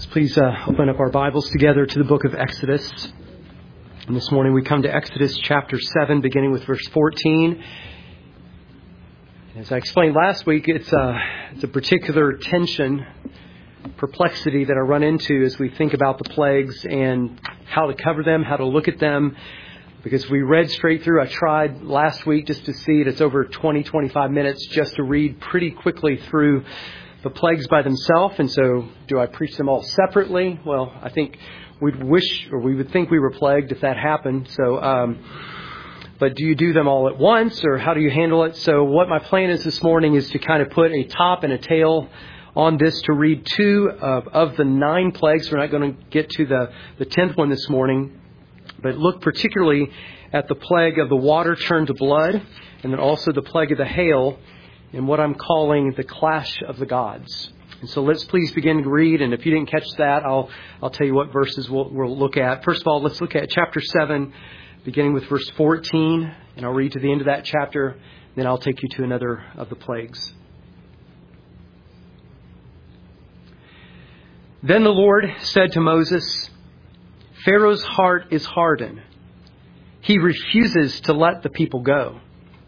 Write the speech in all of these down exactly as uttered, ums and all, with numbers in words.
Please uh, open up our Bibles together to the book of Exodus. And this morning we come to Exodus chapter seven, beginning with verse fourteen. As I explained last week, it's a, it's a particular tension, perplexity that I run into as we think about the plagues and how to cover them, how to look at them. Because we read straight through. I tried last week just to see it. It's over twenty, twenty-five minutes just to read pretty quickly through the plagues by themselves. And so do I preach them all separately? Well, I think we'd wish, or we would think we were plagued if that happened. So, um, but do you do them all at once, or how do you handle it? So what my plan is this morning is to kind of put a top and a tail on this, to read two of, of the nine plagues. We're not going to get to the, the tenth one this morning, but look particularly at the plague of the water turned to blood, and then also the plague of the hail, and what I'm calling the clash of the gods. And so let's please begin to read. And if you didn't catch that, I'll I'll tell you what verses we'll, we'll look at. First of all, let's look at chapter seven, beginning with verse fourteen. And I'll read to the end of that chapter. Then I'll take you to another of the plagues. Then the Lord said to Moses, Pharaoh's heart is hardened. He refuses to let the people go.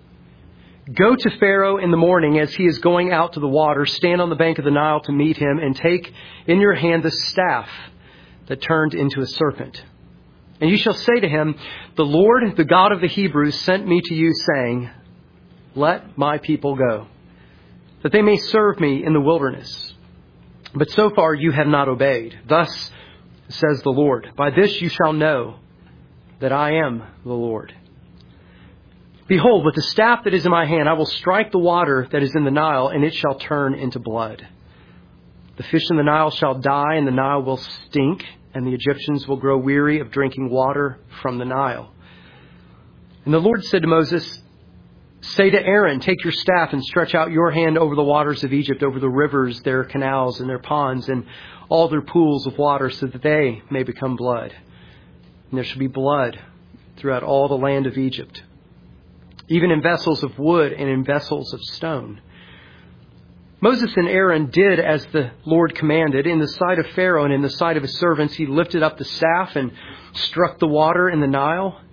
Go to Pharaoh in the morning as he is going out to the water. Stand on the bank of the Nile to meet him, and take in your hand the staff that turned into a serpent. And you shall say to him, the Lord, the God of the Hebrews, sent me to you, saying, let my people go, that they may serve me in the wilderness. But so far you have not obeyed. Thus says the Lord, by this you shall know that I am the Lord. Behold, with the staff that is in my hand, I will strike the water that is in the Nile, and it shall turn into blood. The fish in the Nile shall die, and the Nile will stink, and the Egyptians will grow weary of drinking water from the Nile. And the Lord said to Moses, say to Aaron, take your staff and stretch out your hand over the waters of Egypt, over the rivers, their canals and their ponds, and all their pools of water, so that they may become blood. And there shall be blood throughout all the land of Egypt, even in vessels of wood and in vessels of stone. Moses and Aaron did as the Lord commanded. In the sight of Pharaoh and in the sight of his servants, he lifted up the staff and struck the water in the Nile.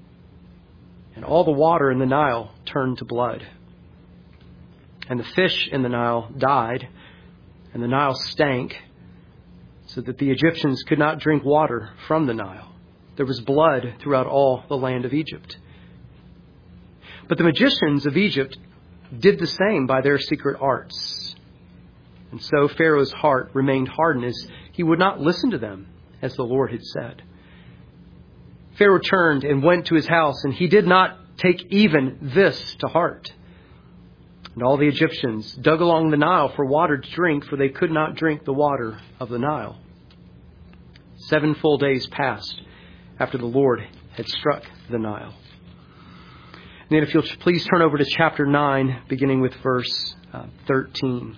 And all the water in the Nile turned to blood. And the fish in the Nile died, and the Nile stank, so that the Egyptians could not drink water from the Nile. There was blood throughout all the land of Egypt. But the magicians of Egypt did the same by their secret arts. And so Pharaoh's heart remained hardened, as he would not listen to them, as the Lord had said. Pharaoh turned and went to his house, and he did not take even this to heart. And all the Egyptians dug along the Nile for water to drink, for they could not drink the water of the Nile. Seven full days passed after the Lord had struck the Nile. And then if you'll please turn over to chapter nine, beginning with verse uh, thirteen.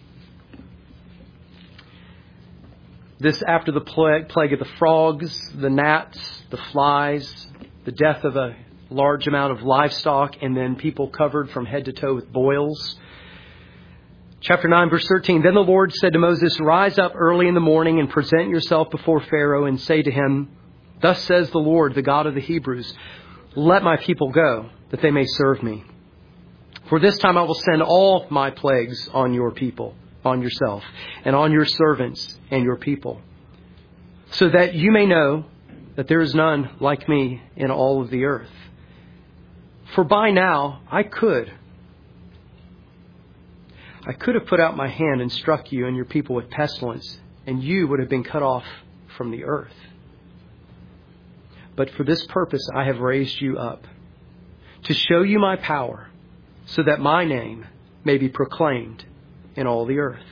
This after the plague, plague of the frogs, the gnats, the flies, the death of a large amount of livestock, and then people covered from head to toe with boils. Chapter nine, verse thirteen. Then the Lord said to Moses, rise up early in the morning and present yourself before Pharaoh, and say to him, thus says the Lord, the God of the Hebrews, let my people go, that they may serve me. For this time I will send all my plagues on your people, on yourself, and on your servants and your people, so that you may know that there is none like me in all of the earth. For by now I could, I could have put out my hand and struck you and your people with pestilence, and you would have been cut off from the earth. But for this purpose I have raised you up, to show you my power, so that my name may be proclaimed in all the earth.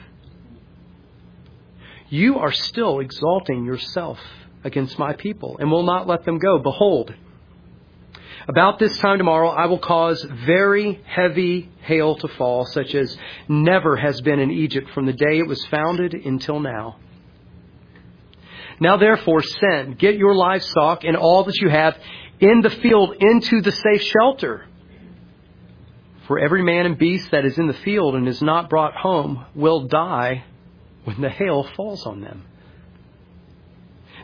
You are still exalting yourself against my people, and will not let them go. Behold, about this time tomorrow I will cause very heavy hail to fall, such as never has been in Egypt from the day it was founded until now. Now therefore send, get your livestock and all that you have in the field into the safe shelter. For every man and beast that is in the field and is not brought home will die when the hail falls on them.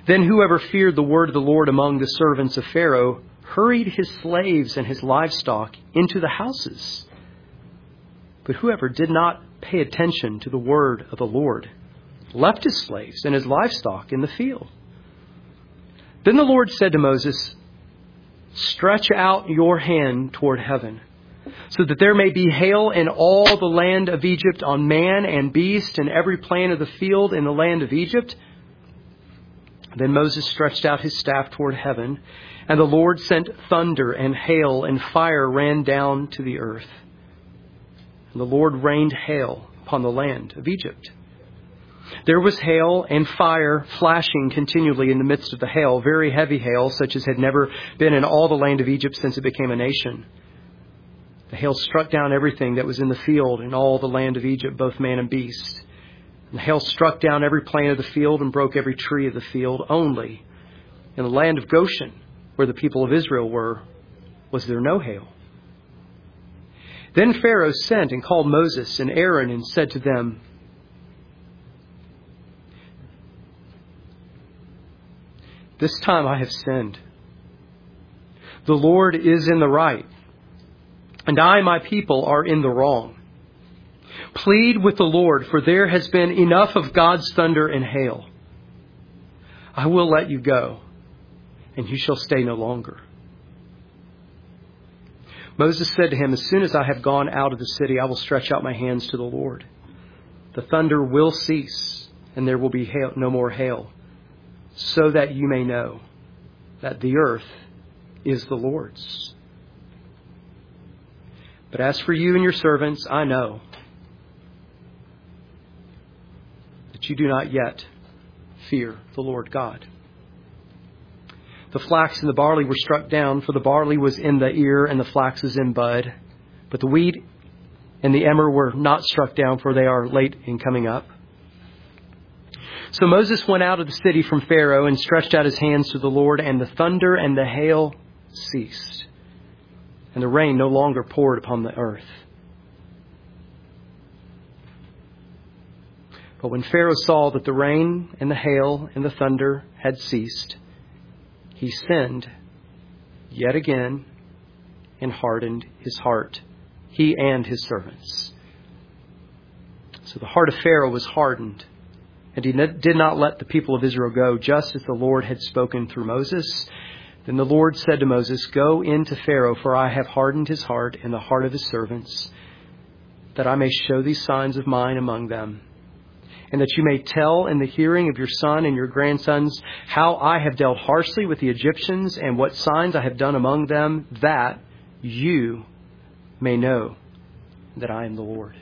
Then whoever feared the word of the Lord among the servants of Pharaoh hurried his slaves and his livestock into the houses. But whoever did not pay attention to the word of the Lord left his slaves and his livestock in the field. Then the Lord said to Moses, "Stretch out your hand toward heaven, so that there may be hail in all the land of Egypt on man and beast and every plant of the field in the land of Egypt." Then Moses stretched out his staff toward heaven, and the Lord sent thunder and hail, and fire ran down to the earth. And the Lord rained hail upon the land of Egypt. There was hail and fire flashing continually in the midst of the hail, very heavy hail, such as had never been in all the land of Egypt since it became a nation. The hail struck down everything that was in the field in all the land of Egypt, both man and beast. And the hail struck down every plant of the field and broke every tree of the field. Only in the land of Goshen, where the people of Israel were, was there no hail. Then Pharaoh sent and called Moses and Aaron and said to them, "This time I have sinned. The Lord is in the right, and I, my people, are in the wrong. Plead with the Lord, for there has been enough of God's thunder and hail. I will let you go, and you shall stay no longer." Moses said to him, "As soon as I have gone out of the city, I will stretch out my hands to the Lord. The thunder will cease, and there will be hail, no more hail, so that you may know that the earth is the Lord's. But as for you and your servants, I know that you do not yet fear the Lord God." The flax and the barley were struck down, for the barley was in the ear and the flax was in bud. But the wheat and the emmer were not struck down, for they are late in coming up. So Moses went out of the city from Pharaoh and stretched out his hands to the Lord, and the thunder and the hail ceased, and the rain no longer poured upon the earth. But when Pharaoh saw that the rain and the hail and the thunder had ceased, he sinned yet again and hardened his heart, he and his servants. So the heart of Pharaoh was hardened, and he did not let the people of Israel go, just as the Lord had spoken through Moses. Then the Lord said to Moses, "Go into Pharaoh, for I have hardened his heart and the heart of his servants, that I may show these signs of mine among them, and that you may tell in the hearing of your son and your grandsons how I have dealt harshly with the Egyptians and what signs I have done among them, that you may know that I am the Lord."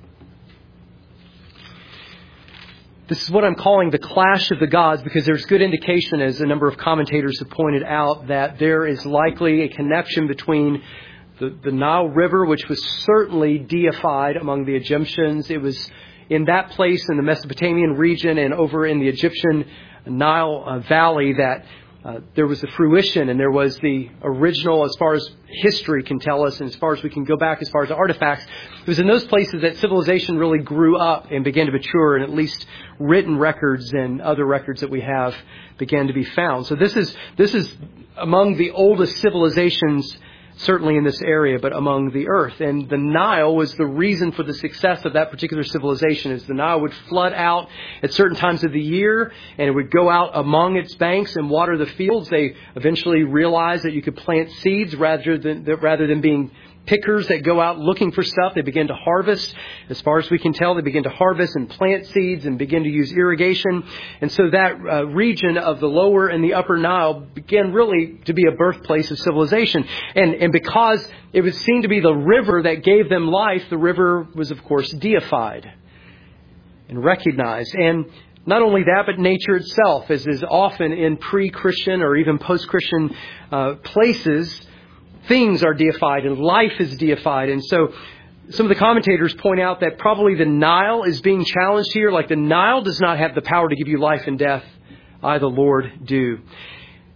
This is what I'm calling the clash of the gods, because there's good indication, as a number of commentators have pointed out, that there is likely a connection between the, the Nile River, which was certainly deified among the Egyptians. It was in that place in the Mesopotamian region and over in the Egyptian Nile uh, Valley that uh, there was the fruition and there was the original, as far as history can tell us, and as far as we can go back, as far as artifacts. It was in those places that civilization really grew up and began to mature, and at least written records and other records that we have began to be found. So this is this is among the oldest civilizations, certainly in this area, but among the earth. And the Nile was the reason for the success of that particular civilization, as the Nile would flood out at certain times of the year, and it would go out among its banks and water the fields. They eventually realized that you could plant seeds rather than rather than being pickers that go out looking for stuff. They begin to harvest. As far as we can tell, they begin to harvest and plant seeds and begin to use irrigation. And so that uh, region of the lower and the upper Nile began really to be a birthplace of civilization. And, and because it was seen to be the river that gave them life, the river was, of course, deified and recognized. And not only that, but nature itself, as is often in pre-Christian or even post-Christian uh, places, things are deified and life is deified. And so some of the commentators point out that probably the Nile is being challenged here. Like, the Nile does not have the power to give you life and death. I, the Lord, do.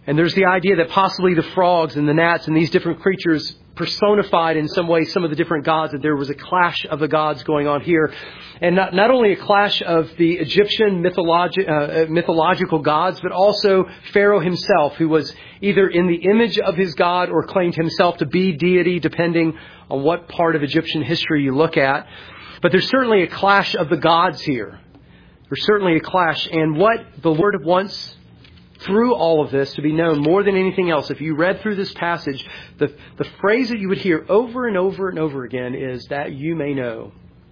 And there's the idea that possibly the frogs and the gnats and these different creatures personified in some way some of the different gods, that there was a clash of the gods going on here. And not, not only a clash of the Egyptian mythologi- uh, mythological gods, but also Pharaoh himself, who was either in the image of his god or claimed himself to be deity, depending on what part of Egyptian history you look at. But there's certainly a clash of the gods here. There's certainly a clash. And what the Lord wants through all of this to be known more than anything else, if you read through this passage, the, the phrase that you would hear over and over and over again is that you may know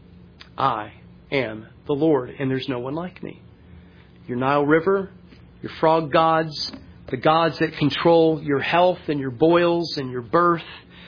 I am the Lord and there's no one like me. Your Nile River, your frog gods, the gods that control your health and your boils and your birth,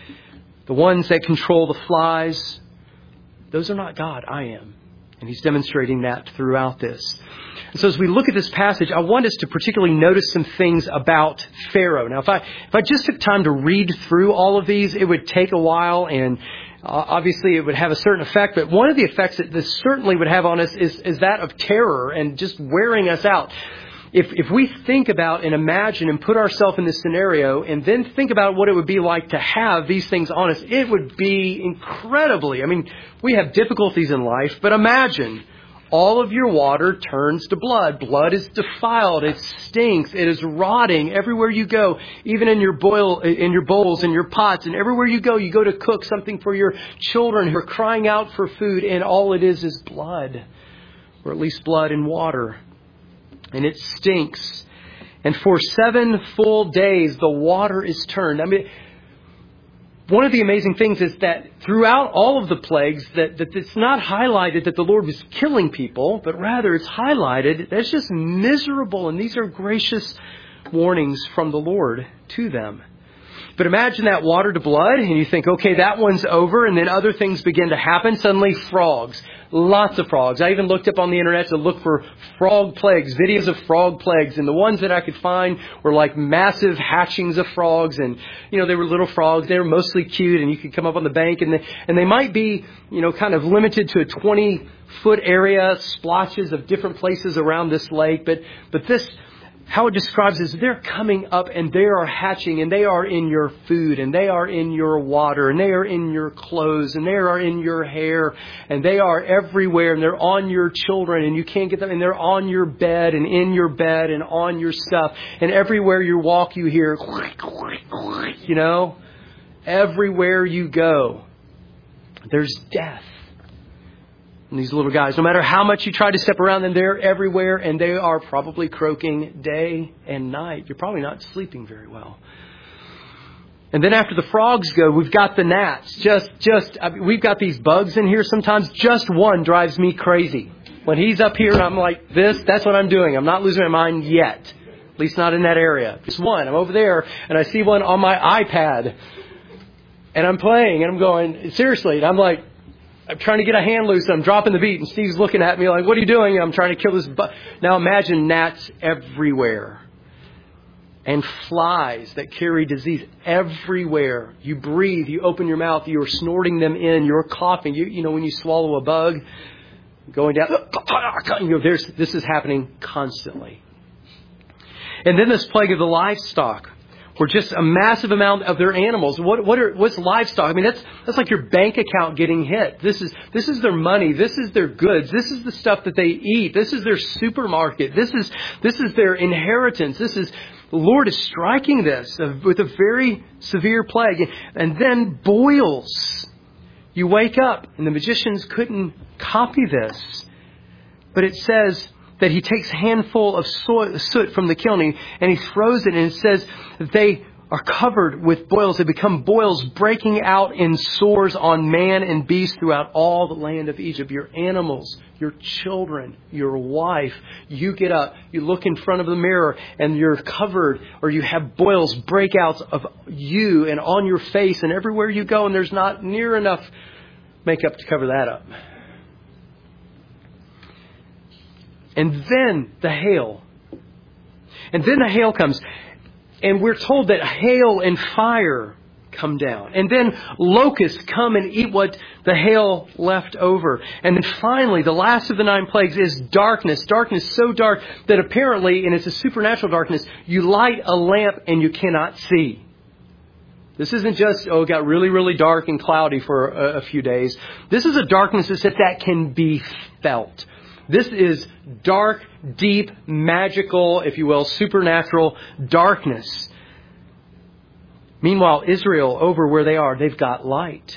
the ones that control the flies, those are not God. I am. And he's demonstrating that throughout this. And so as we look at this passage, I want us to particularly notice some things about Pharaoh. Now, if I if I just took time to read through all of these, it would take a while, and uh, obviously it would have a certain effect. But one of the effects that this certainly would have on us is, is that of terror and just wearing us out. If if we think about and imagine and put ourselves in this scenario and then think about what it would be like to have these things on us, it would be incredibly, I mean, we have difficulties in life, but imagine all of your water turns to blood. Blood is defiled. It stinks. It is rotting everywhere you go, even in your boil, in your bowls and your pots. And everywhere you go, you go to cook something for your children who are crying out for food. And all it is is blood, or at least blood and water. And it stinks. And for seven full days, the water is turned. I mean, one of the amazing things is that throughout all of the plagues, that, that it's not highlighted that the Lord was killing people, but rather it's highlighted that it's just miserable. And these are gracious warnings from the Lord to them. But imagine that water to blood, and you think, okay, that one's over, and then other things begin to happen. Suddenly, frogs. Lots of frogs. I even looked up on the internet to look for frog plagues, videos of frog plagues, and the ones that I could find were like massive hatchings of frogs, and, you know, they were little frogs. They were mostly cute, and you could come up on the bank, and they, and they might be, you know, kind of limited to a twenty-foot area, splotches of different places around this lake, but, but this... How it describes is they're coming up and they are hatching and they are in your food and they are in your water and they are in your clothes and they are in your hair and they are everywhere and they're on your children and you can't get them and they're on your bed and in your bed and on your stuff and everywhere you walk you hear, you know, everywhere you go, there's death. And these little guys, no matter how much you try to step around them, they're everywhere and they are probably croaking day and night. You're probably not sleeping very well. And then after the frogs go, we've got the gnats. Just, just, I mean, we've got these bugs in here sometimes. Just one drives me crazy. When he's up here, I'm like this, that's what I'm doing. I'm not losing my mind yet. At least not in that area. Just one. I'm over there and I see one on my iPad. And I'm playing and I'm going, seriously. And I'm like, I'm trying to get a hand loose. I'm dropping the beat. And Steve's looking at me like, what are you doing? And I'm trying to kill this bug. Now imagine gnats everywhere. And flies that carry disease everywhere. You breathe. You open your mouth. You're snorting them in. You're coughing. You, you know, when you swallow a bug, going down. You know, there's, this is happening constantly. And then this plague of the livestock. Or just a massive amount of their animals. What what are what's livestock? I mean, that's that's like your bank account getting hit. This is this is their money. This is their goods. This is the stuff that they eat. This is their supermarket. This is this is their inheritance. This is the Lord is striking this with a very severe plague. And then boils. You wake up, and the magicians couldn't copy this, but it says that he takes a handful of soot from the kiln and he throws it, and it says that they are covered with boils. They become boils breaking out in sores on man and beast throughout all the land of Egypt. Your animals, your children, your wife. You get up, you look in front of the mirror and you're covered, or you have boils, breakouts of you and on your face and everywhere you go, and there's not near enough makeup to cover that up. And then the hail. And then the hail comes. And we're told that hail and fire come down. And then locusts come and eat what the hail left over. And then finally, the last of the nine plagues is darkness. Darkness so dark that apparently, and it's a supernatural darkness, you light a lamp and you cannot see. This isn't just, oh, it got really, really dark and cloudy for a, a few days. This is a darkness that that can be felt. This is dark, deep, magical, if you will, supernatural darkness. Meanwhile, Israel, over where they are, they've got light.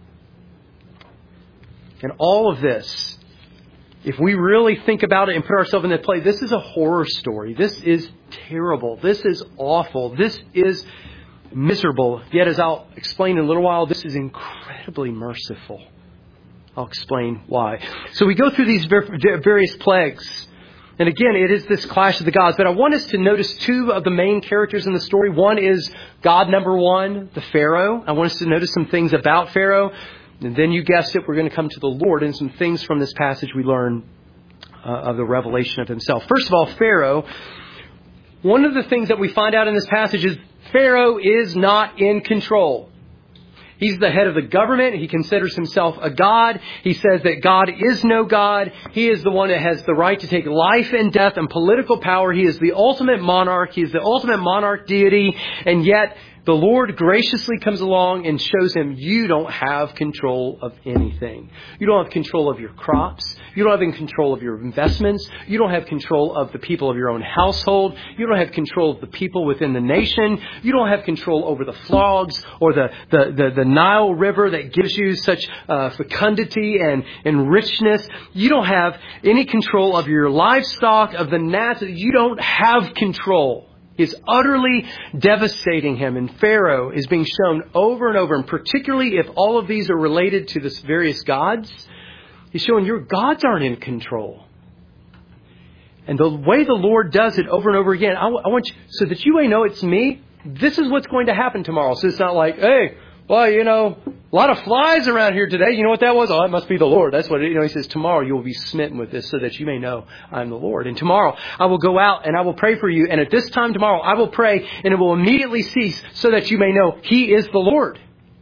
And all of this, if we really think about it and put ourselves in that place, this is a horror story. This is terrible. This is awful. This is miserable. Yet, as I'll explain in a little while, this is incredibly merciful. I'll explain why. So we go through these various plagues. And again, it is this clash of the gods. But I want us to notice two of the main characters in the story. One is God number one, the Pharaoh. I want us to notice some things about Pharaoh. And then you guessed it, we're going to come to the Lord and some things from this passage we learn uh, of the revelation of himself. First of all, Pharaoh. One of the things that we find out in this passage is Pharaoh is not in control. He's the head of the government. He considers himself a god. He says that God is no God. He is the one that has the right to take life and death and political power. He is the ultimate monarch. He is the ultimate monarch deity. And yet the Lord graciously comes along and shows him, you don't have control of anything. You don't have control of your crops. You don't have control of your investments. You don't have control of the people of your own household. You don't have control of the people within the nation. You don't have control over the frogs or the, the, the, the Nile River that gives you such uh, fecundity and, and richness. You don't have any control of your livestock, of the gnats. You don't have control. Is utterly devastating him. And Pharaoh is being shown over and over, and particularly if all of these are related to the various gods, he's showing your gods aren't in control. And the way the Lord does it over and over again, I, w- I want you, so that you may know it's me, this is what's going to happen tomorrow. So it's not like, hey, well, you know, a lot of flies around here today. You know what that was? Oh, it must be the Lord. That's what it, you know, he says, tomorrow you will be smitten with this so that you may know I'm the Lord. And tomorrow I will go out and I will pray for you. And at this time tomorrow I will pray and it will immediately cease so that you may know he is the Lord.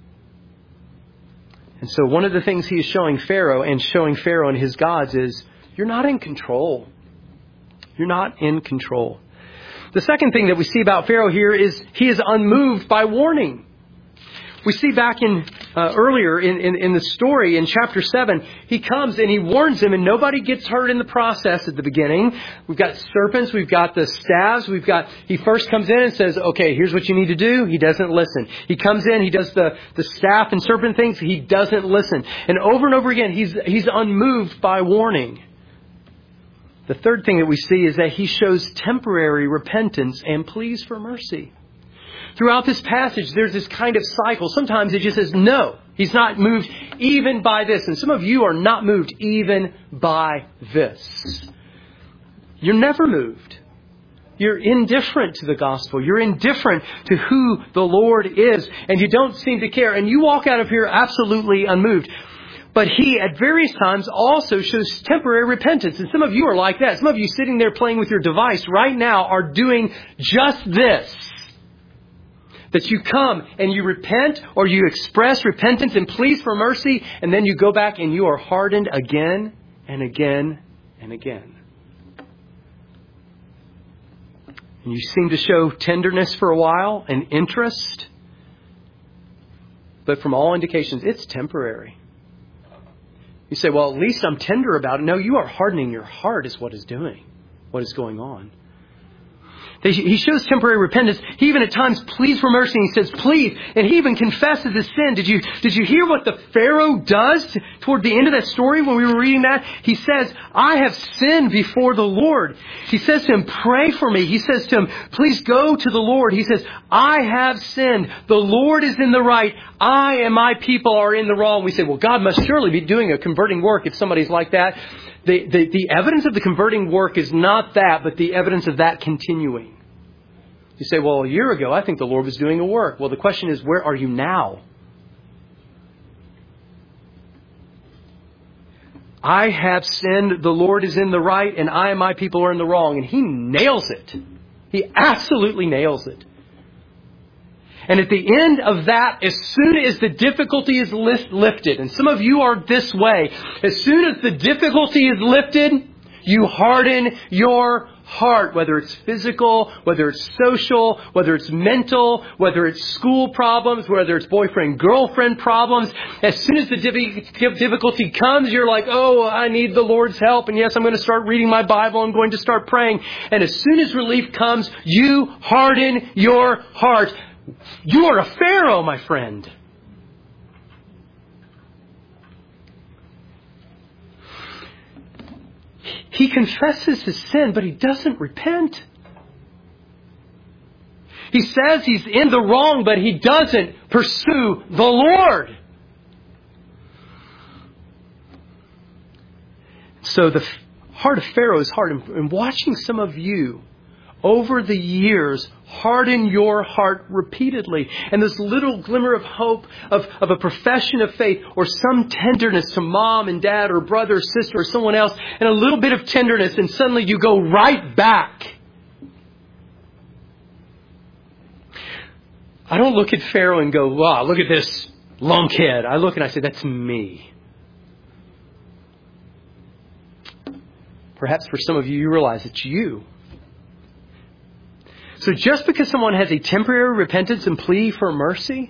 And so one of the things he is showing Pharaoh and showing Pharaoh and his gods is you're not in control. You're not in control. The second thing that we see about Pharaoh here is he is unmoved by warning. We see back in uh, earlier in, in, in the story in chapter seven, he comes and he warns them and nobody gets hurt in the process at the beginning. We've got serpents. We've got the staves. We've got, he first comes in and says, okay, here's what you need to do. He doesn't listen. He comes in, he does the, the staff and serpent things. He doesn't listen. And over and over again, he's, he's unmoved by warning. The third thing that we see is that he shows temporary repentance and pleas for mercy. Throughout this passage, there's this kind of cycle. Sometimes it just says, no, he's not moved even by this. And some of you are not moved even by this. You're never moved. You're indifferent to the gospel. You're indifferent to who the Lord is. And you don't seem to care. And you walk out of here absolutely unmoved. But he, at various times, also shows temporary repentance. And some of you are like that. Some of you sitting there playing with your device right now are doing just this. That you come and you repent or you express repentance and pleas for mercy, and then you go back and you are hardened again and again and again. And you seem to show tenderness for a while and interest, but from all indications, it's temporary. You say, well, at least I'm tender about it. No, you are hardening your heart is what is doing, what is going on. He shows temporary repentance. He even at times pleads for mercy and he says, please. And he even confesses his sin. Did you, did you hear what the Pharaoh does to, toward the end of that story when we were reading that? He says, I have sinned before the Lord. He says to him, pray for me. He says to him, please go to the Lord. He says, I have sinned. The Lord is in the right. I and my people are in the wrong. We say, well, God must surely be doing a converting work if somebody's like that. The, the, the evidence of the converting work is not that, but the evidence of that continuing. You say, well, a year ago, I think the Lord was doing a work. Well, the question is, where are you now? I have sinned, the Lord is in the right, and I and my people are in the wrong. And he nails it. He absolutely nails it. And at the end of that, as soon as the difficulty is lifted, and some of you are this way, as soon as the difficulty is lifted, you harden your heart, whether it's physical, whether it's social, whether it's mental, whether it's school problems, whether it's boyfriend-girlfriend problems. As soon as the difficulty comes, you're like, oh, I need the Lord's help. And yes, I'm going to start reading my Bible. I'm going to start praying. And as soon as relief comes, you harden your heart. You are a Pharaoh, my friend. He confesses his sin, but he doesn't repent. He says he's in the wrong, but he doesn't pursue the Lord. So the heart of Pharaoh is hard. And watching some of you over the years harden your heart repeatedly. And this little glimmer of hope of, of a profession of faith or some tenderness to mom and dad or brother or sister or someone else, and a little bit of tenderness, and suddenly you go right back. I don't look at Pharaoh and go, wow, look at this lunkhead. I look and I say, that's me. Perhaps for some of you, you realize it's you. So just because someone has a temporary repentance and plea for mercy,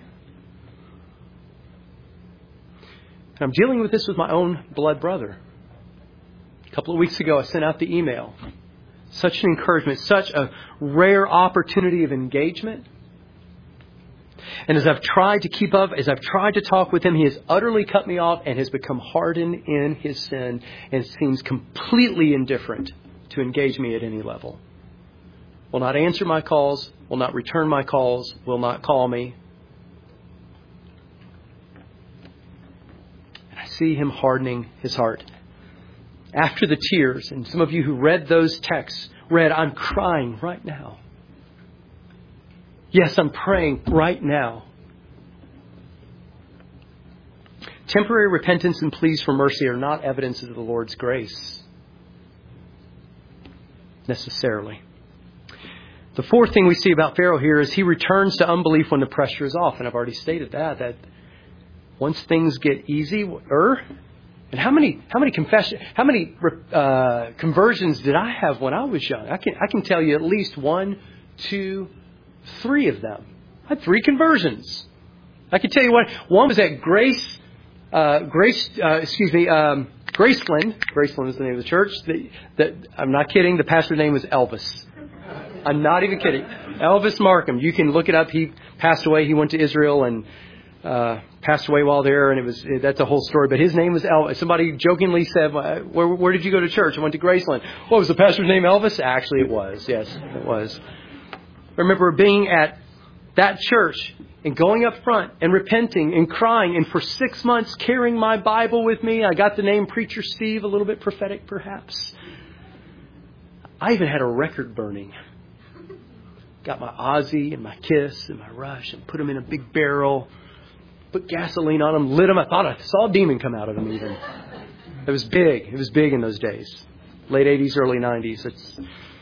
and I'm dealing with this with my own blood brother. A couple of weeks ago, I sent out the email. Such an encouragement, such a rare opportunity of engagement. And as I've tried to keep up, as I've tried to talk with him, he has utterly cut me off and has become hardened in his sin and seems completely indifferent to engage me at any level. Will not answer my calls, will not return my calls, will not call me. And I see him hardening his heart. After the tears, and some of you who read those texts, read, I'm crying right now. Yes, I'm praying right now. Temporary repentance and pleas for mercy are not evidence of the Lord's grace, necessarily. The fourth thing we see about Pharaoh here is he returns to unbelief when the pressure is off. And I've already stated that, that once things get easier, and how many, how many confession, how many uh, conversions did I have when I was young? I can, I can tell you at least one, two, three of them. I had three conversions. I can tell you one. One was at Grace, uh, Grace, uh, excuse me, um, Graceland. Graceland is the name of the church. The, the, I'm not kidding. The pastor's name was Elvis. I'm not even kidding. Elvis Markham. You can look it up. He passed away. He went to Israel and uh, passed away while there. And it was that's a whole story. But his name was Elvis. Somebody jokingly said, where, where did you go to church? I went to Graceland. What was the pastor's name? Elvis? Actually, it was. Yes, it was. I remember being at that church and going up front and repenting and crying. And for six months carrying my Bible with me. I got the name Preacher Steve, a little bit prophetic perhaps. I even had a record burning. Got my Ozzy and my Kiss and my Rush and put them in a big barrel. Put gasoline on them, lit them. I thought I saw a demon come out of them even. It was big. It was big in those days. Late eighties, early nineties. It's...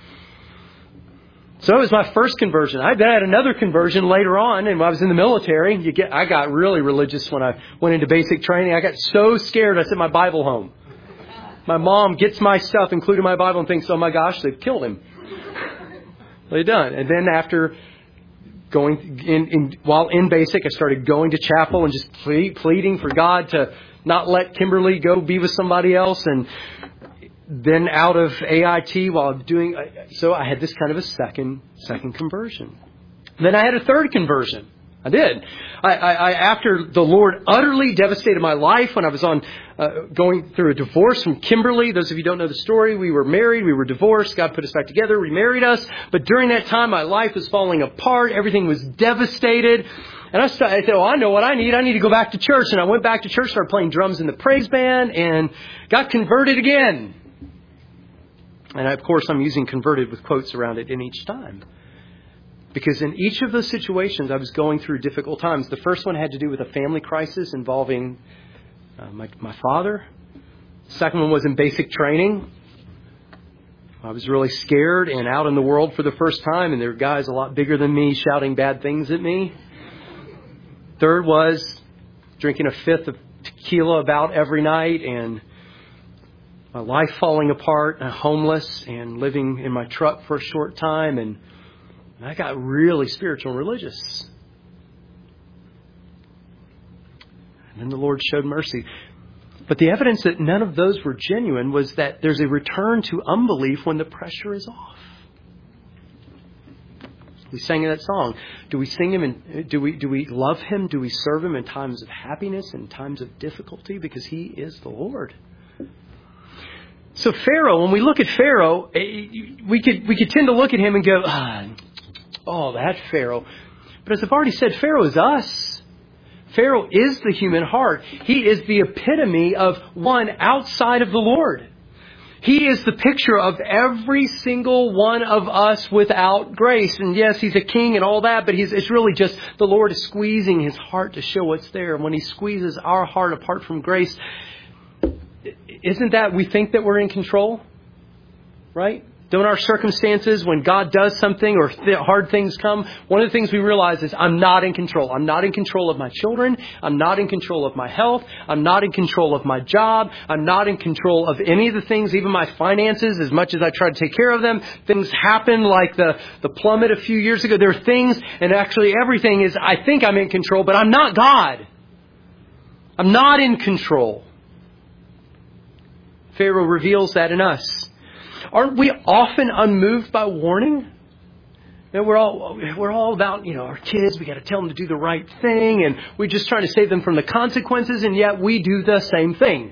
So it was my first conversion. I then had another conversion later on, and when I was in the military, you get. I got really religious when I went into basic training. I got so scared I sent my Bible home. My mom gets my stuff, including my Bible, and thinks, oh my gosh, they've killed him. They done. And then after going in, in while in basic, I started going to chapel and just ple- pleading for God to not let Kimberly go be with somebody else. And then out of A I T while I'm doing, so I had this kind of a second second conversion. Then I had a third conversion. I did. I, I, I after the Lord utterly devastated my life when I was on uh, going through a divorce from Kimberly. Those of you who don't know the story, we were married, we were divorced. God put us back together, remarried us. But during that time, my life was falling apart. Everything was devastated. And I, started, I said, oh, I know what I need. I need to go back to church. And I went back to church, started playing drums in the praise band, and got converted again. And of course, I'm using converted with quotes around it in each time. Because in each of those situations, I was going through difficult times. The first one had to do with a family crisis involving uh, my, my father. The second one was in basic training. I was really scared and out in the world for the first time. And there were guys a lot bigger than me shouting bad things at me. Third was drinking a fifth of tequila about every night and my life falling apart and homeless and living in my truck for a short time. And I got really spiritual and religious. And then the Lord showed mercy. But the evidence that none of those were genuine was that there's a return to unbelief when the pressure is off. We sang in that song. Do we sing Him and do we do we love Him? Do we serve Him in times of happiness and times of difficulty? Because He is the Lord. So Pharaoh, when we look at Pharaoh, we could we could tend to look at him and go, ah, oh, that Pharaoh. But as I've already said, Pharaoh is us. Pharaoh is the human heart. He is the epitome of one outside of the Lord. He is the picture of every single one of us without grace. And yes, He's a king and all that, but he's, it's really just the Lord is squeezing His heart to show what's there. And when He squeezes our heart apart from grace, isn't that we think that we're in control? Right? Don't our circumstances, when God does something or th- hard things come, one of the things we realize is I'm not in control. I'm not in control of my children. I'm not in control of my health. I'm not in control of my job. I'm not in control of any of the things, even my finances, as much as I try to take care of them. Things happen like the, the plummet a few years ago. There are things, and actually everything is, I think I'm in control, but I'm not God. I'm not in control. Pharaoh reveals that in us. Aren't we often unmoved by warning? You know, we're all we're all about, you know, our kids. We got to tell them to do the right thing, and we're just trying to save them from the consequences, and yet we do the same thing.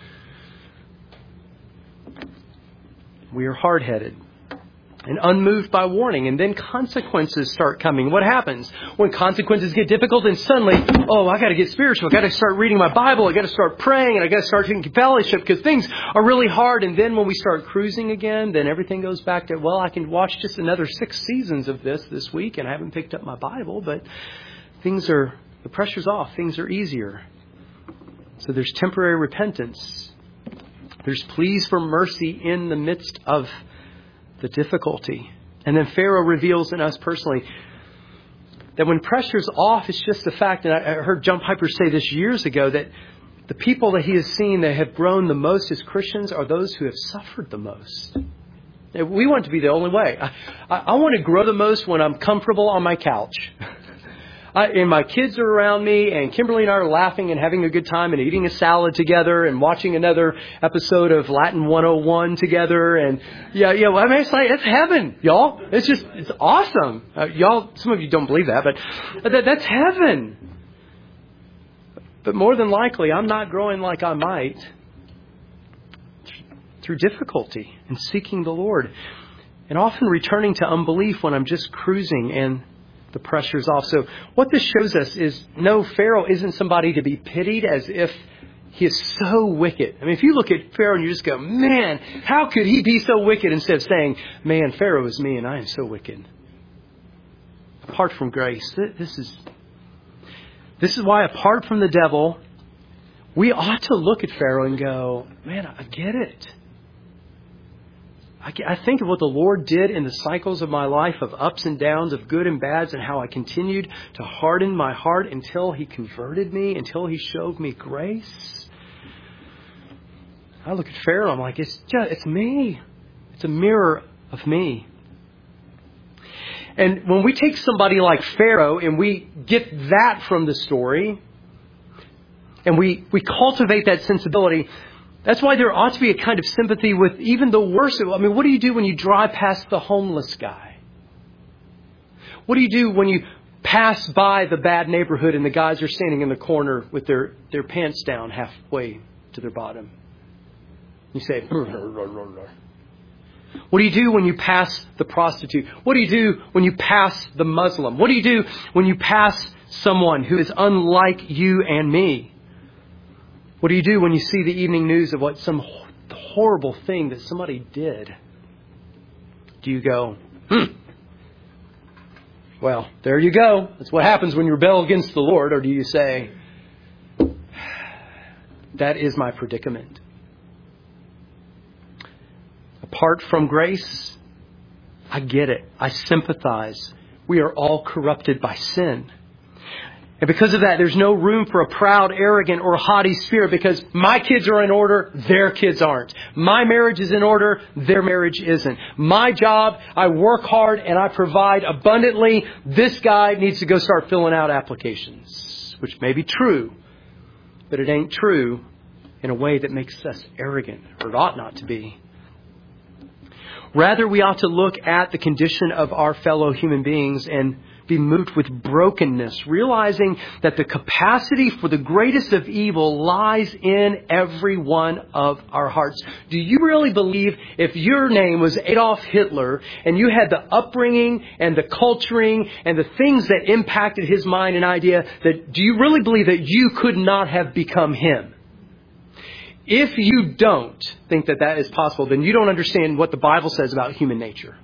We are hard-headed and unmoved by warning, and then consequences start coming. What happens when consequences get difficult? And suddenly, oh, I got to get spiritual. I got to start reading my Bible. I got to start praying, and I got to start taking fellowship because things are really hard. And then when we start cruising again, then everything goes back to, well, I can watch just another six seasons of this this week, and I haven't picked up my Bible, but things are, the pressure's off. Things are easier. So there's temporary repentance. There's pleas for mercy in the midst of the difficulty. And then Pharaoh reveals in us personally that when pressure's off, it's just the fact, and I heard John Piper say this years ago, that the people that he has seen that have grown the most as Christians are those who have suffered the most. We want it to be the only way. I, I, I want to grow the most when I'm comfortable on my couch. I, and my kids are around me, and Kimberly and I are laughing and having a good time and eating a salad together and watching another episode of Latin one oh one together. And yeah, yeah, well, I mean, it's like, it's heaven, y'all. It's just, it's awesome. Uh, y'all, some of you don't believe that, but that, that's heaven. But more than likely, I'm not growing like I might through difficulty and seeking the Lord, and often returning to unbelief when I'm just cruising and the pressure's off. So what this shows us is, no, Pharaoh isn't somebody to be pitied as if he is so wicked. I mean, if you look at Pharaoh and you just go, man, how could he be so wicked? Instead of saying, man, Pharaoh is me and I am so wicked. Apart from grace, this is, this is why apart from the devil, we ought to look at Pharaoh and go, man, I get it. I think of what the Lord did in the cycles of my life of ups and downs, of good and bads, and how I continued to harden my heart until He converted me, until He showed me grace. I look at Pharaoh, I'm like, it's just, it's me. It's a mirror of me. And when we take somebody like Pharaoh and we get that from the story, and we, we cultivate that sensibility, that's why there ought to be a kind of sympathy with even the worst. I mean, what do you do when you drive past the homeless guy? What do you do when you pass by the bad neighborhood and the guys are standing in the corner with their, their pants down halfway to their bottom? You say, what do you do when you pass the prostitute? What do you do when you pass the Muslim? What do you do when you pass someone who is unlike you and me? What do you do when you see the evening news of what some horrible thing that somebody did? Do you go, hmm, well, there you go. That's what happens when you rebel against the Lord. Or do you say, that is my predicament? Apart from grace, I get it. I sympathize. We are all corrupted by sin. And because of that, there's no room for a proud, arrogant, or haughty spirit because my kids are in order, their kids aren't. My marriage is in order, their marriage isn't. My job, I work hard and I provide abundantly. This guy needs to go start filling out applications, which may be true, but it ain't true in a way that makes us arrogant, or it ought not to be. Rather, we ought to look at the condition of our fellow human beings and be moved with brokenness, realizing that the capacity for the greatest of evil lies in every one of our hearts. Do you really believe if your name was Adolf Hitler and you had the upbringing and the culturing and the things that impacted his mind and idea, that do you really believe that you could not have become him? If you don't think that that is possible, then you don't understand what the Bible says about human nature.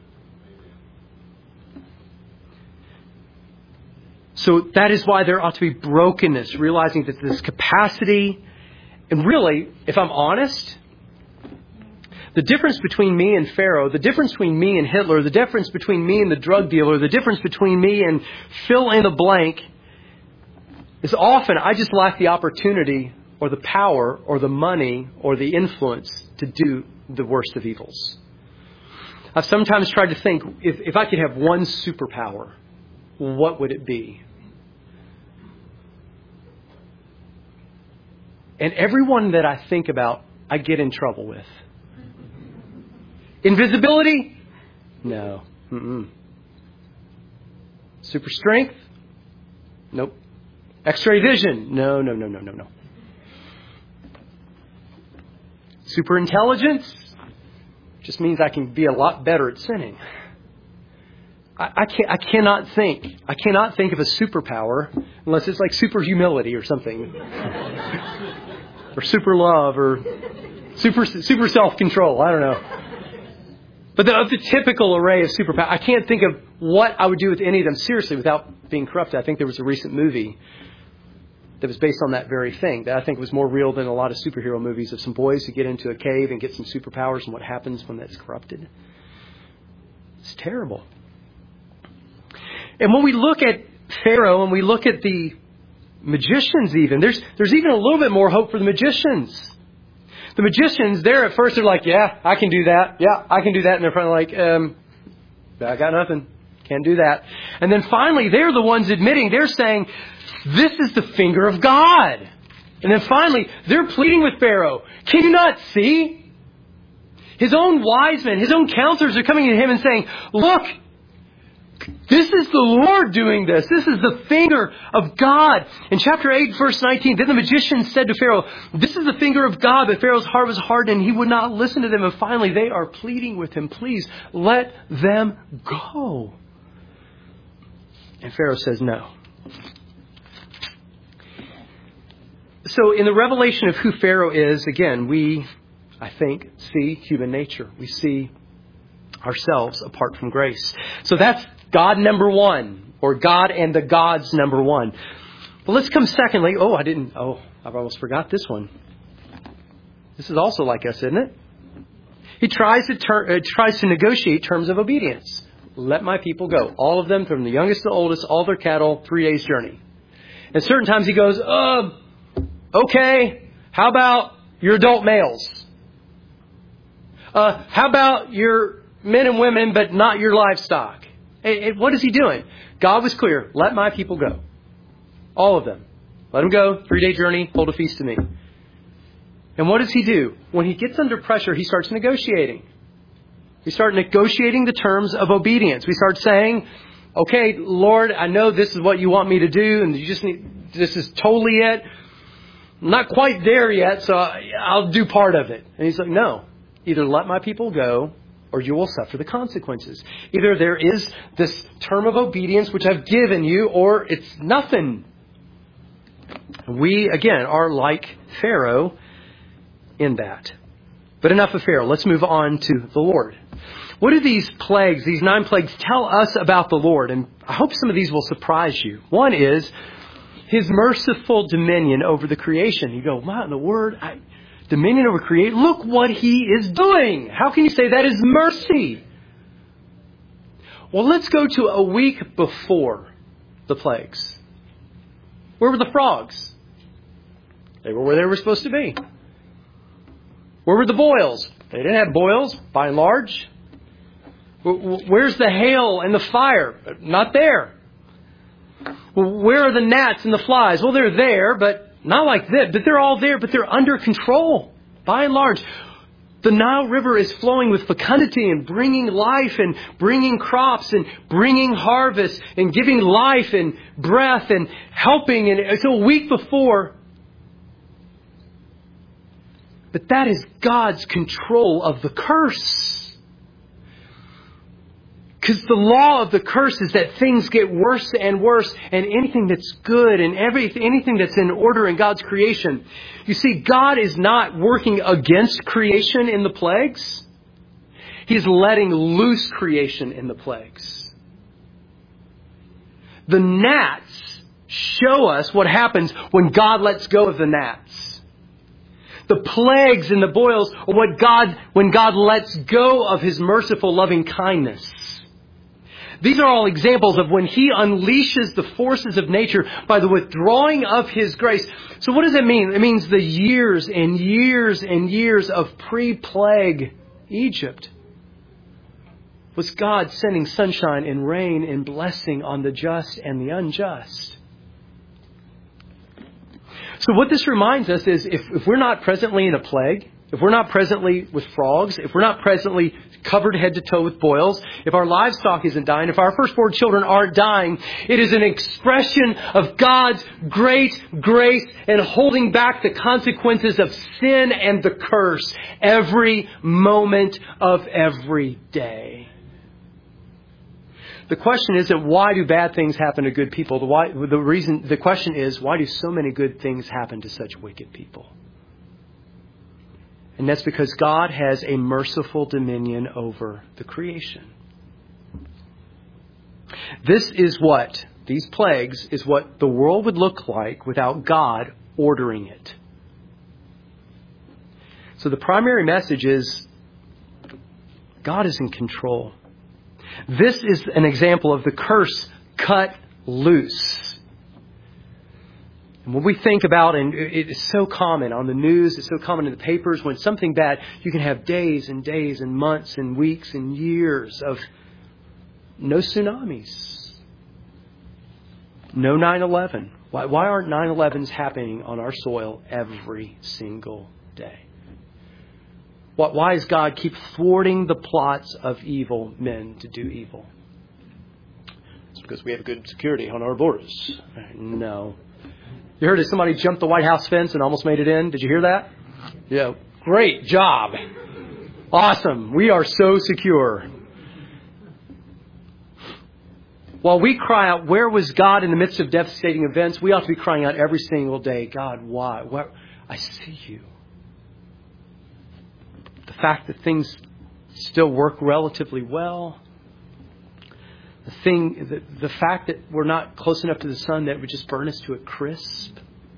So that is why there ought to be brokenness, realizing that this capacity, and really, if I'm honest, the difference between me and Pharaoh, the difference between me and Hitler, the difference between me and the drug dealer, the difference between me and fill in the blank, is often I just lack the opportunity or the power or the money or the influence to do the worst of evils. I've sometimes tried to think, if, if I could have one superpower, what would it be? And everyone that I think about, I get in trouble with. Invisibility? No. Mm-mm. Super strength? Nope. X-ray vision? No, no, no, no, no, no. Super intelligence? Just means I can be a lot better at sinning. I, I can't. I cannot think. I cannot think of a superpower unless it's like super humility or something, or super love, or super super self control. I don't know. But the, of the typical array of superpower, I can't think of what I would do with any of them seriously without being corrupted. I think there was a recent movie that was based on that very thing that I think was more real than a lot of superhero movies of some boys who get into a cave and get some superpowers and what happens when that's corrupted. It's terrible. And when we look at Pharaoh and we look at the magicians even, there's there's even a little bit more hope for the magicians. The magicians, there at first, they're like, yeah, I can do that. Yeah, I can do that. And they're finally like, um, I got nothing. Can't do that. And then finally, they're the ones admitting, they're saying, this is the finger of God. And then finally, they're pleading with Pharaoh. Can you not see? His own wise men, his own counselors are coming to him and saying, look, this is the Lord doing this. This is the finger of God. In chapter eight, verse nineteen, then the magician said to Pharaoh, this is the finger of God. But Pharaoh's heart was hardened and he would not listen to them. And finally, they are pleading with him, please let them go. And Pharaoh says no. So in the revelation of who Pharaoh is, again, we, I think, see human nature. We see ourselves apart from grace. So that's God number one, or God and the gods number one. But let's come secondly. Oh, I didn't. Oh, I've almost forgot this one. This is also like us, isn't it? He tries to ter- uh, tries to negotiate terms of obedience. Let my people go. All of them, from the youngest to the oldest, all their cattle, three days' journey. And certain times he goes, uh, okay, how about your adult males? Uh, how about your men and women, but not your livestock? And, and what is he doing? God was clear. Let my people go. All of them. Let them go. Three-day journey. Hold a feast to me. And what does he do? When he gets under pressure, he starts negotiating. We start negotiating the terms of obedience. We start saying, okay, Lord, I know this is what you want me to do, and you just need, this is totally it. I'm not quite there yet, so I'll do part of it. And he's like, no, either let my people go, or you will suffer the consequences. Either there is this term of obedience which I've given you, or it's nothing. We, again, are like Pharaoh in that. But enough of Pharaoh. Let's move on to the Lord. What do these plagues, these nine plagues, tell us about the Lord? And I hope some of these will surprise you. One is his merciful dominion over the creation. You go, what in the word? I, dominion over creation? Look what he is doing. How can you say that is mercy? Well, let's go to a week before the plagues. Where were the frogs? They were where they were supposed to be. Where were the boils? They didn't have boils, by and large. Where's the hail and the fire? Not there. Where are the gnats and the flies? Well, they're there, but not like this. But they're all there, but they're under control, by and large. The Nile River is flowing with fecundity and bringing life and bringing crops and bringing harvest and giving life and breath and helping. And so a week before. But that is God's control of the curse. Because the law of the curse is that things get worse and worse, and anything that's good and every, anything that's in order in God's creation. You see, God is not working against creation in the plagues. He's letting loose creation in the plagues. The gnats show us what happens when God lets go of the gnats. The plagues and the boils are what God, when God lets go of His merciful loving kindness. These are all examples of when He unleashes the forces of nature by the withdrawing of His grace. So what does it mean? It means the years and years and years of pre-plague Egypt was God sending sunshine and rain and blessing on the just and the unjust. So what this reminds us is if, if we're not presently in a plague, if we're not presently with frogs, if we're not presently covered head to toe with boils, if our livestock isn't dying, if our firstborn children aren't dying, it is an expression of God's great grace and holding back the consequences of sin and the curse every moment of every day. The question isn't why do bad things happen to good people? The, why, the reason, the question is why do so many good things happen to such wicked people? And that's because God has a merciful dominion over the creation. This is what, these plagues, is what the world would look like without God ordering it. So the primary message is God is in control. This is an example of the curse cut loose. And when we think about, and it is so common on the news, it's so common in the papers, when something bad, you can have days and days and months and weeks and years of no tsunamis, no nine eleven. Why, why aren't nine elevens happening on our soil every single day? Why, why does God keep thwarting the plots of evil men to do evil? It's because we have good security on our borders. No. You heard that somebody jumped the White House fence and almost made it in? Did you hear that? Yeah. Great job. Awesome. We are so secure. While we cry out, where was God in the midst of devastating events? We ought to be crying out every single day, God, why? Where? I see you. The fact that things still work relatively well. The thing, the, the fact that we're not close enough to the sun that would just burn us to a crisp.